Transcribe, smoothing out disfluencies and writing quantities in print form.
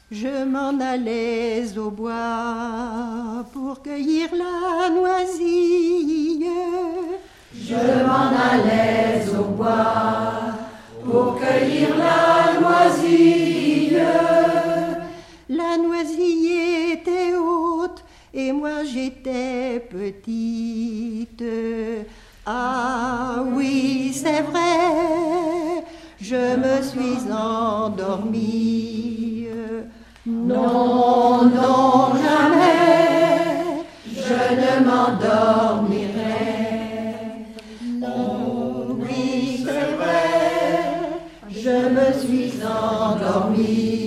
Je m'en allais au bois pour cueillir la noisille. Je m'en allais au bois pour cueillir la noisille. La noisille était haute et moi j'étais petite. Ah oui, c'est vrai, je me suis endormie. Non, non, jamais, je ne m'endormirai. Oh oui, c'est vrai, je me suis endormie.